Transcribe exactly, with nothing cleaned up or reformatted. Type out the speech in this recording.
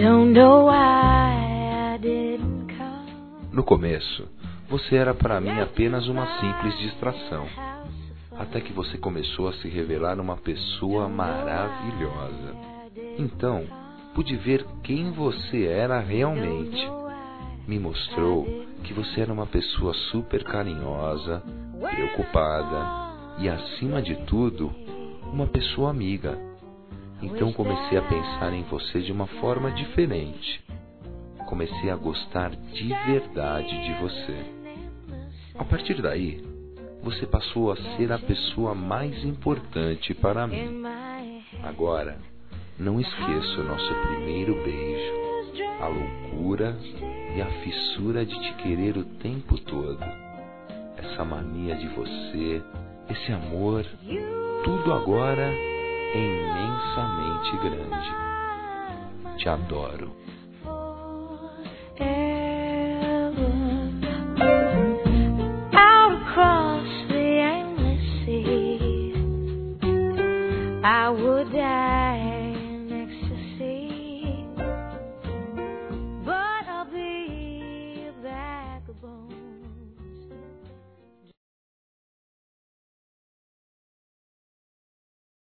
Don't know why I didn't come. No começo, você era para mim apenas uma simples distração, até que você começou a se revelar uma pessoa maravilhosa. Então, pude ver quem você era realmente. Me mostrou que você era uma pessoa super carinhosa, preocupada e, acima de tudo, uma pessoa amiga. Então comecei a pensar em você de uma forma diferente. Comecei a gostar de verdade de você. A partir daí, você passou a ser a pessoa mais importante para mim. Agora, não esqueça o nosso primeiro beijo, a loucura e a fissura de te querer o tempo todo. Essa mania de você, esse amor, tudo agora é imensamente grande. Te adoro.